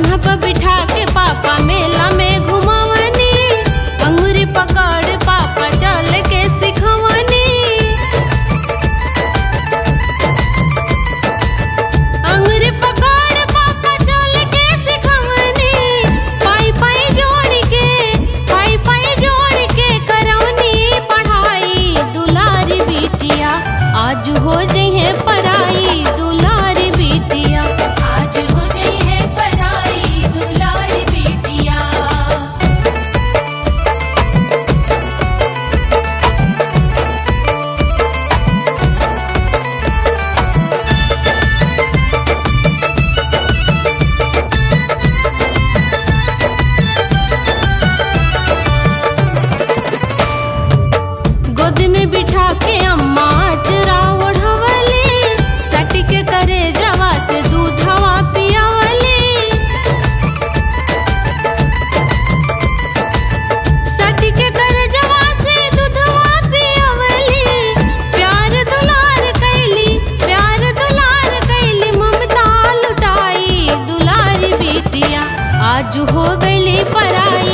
कान्हा पर बिठा के पापा मेला में घुमावनी, अंगूरी पकड़ पापा चल के सिखवनी, अंगूरी पकड़ पापा चल के सिखवनी, पाई पाई जोड़ के करौनी पढ़ाई। दुलारी बिटिया आज हो जइहे पराई, दुलारी बिटिया आज हो जइहे पराई, दुलारी बिटिया। गोद में बिठा के अम्मा चरा ओढ़वली, सट के करे जवा से दूधवा पियावली, सट के करे जवा से दूधवा पियावली। प्यार दुलार कैली ममता लुटाई, दुलारी बिटिया आज हो गईली पराई।